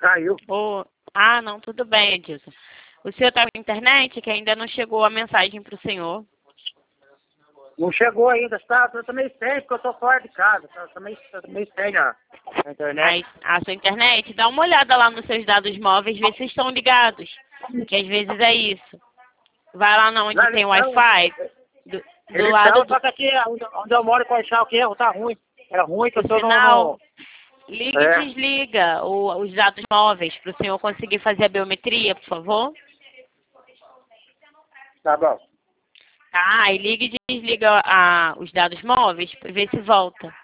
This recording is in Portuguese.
Caiu. Ah, não, tudo bem, Edilson. O senhor está com internet que ainda não chegou a mensagem para o senhor. Não chegou ainda, tá? Eu também sei, porque eu tô fora de casa. Tá? Também sei a internet. A sua internet, dá uma olhada lá nos seus dados móveis, vê se estão ligados. Que às vezes é isso. Vai lá onde Lá, tem então, Wi-Fi, do lado então, do só que aqui onde eu moro com o que erro tá ruim. É ruim que eu tô sinal. no... Liga e desliga os dados móveis para o senhor conseguir fazer a biometria, por favor. Tá bom. Tá, e liga e desliga os dados móveis para ver se volta.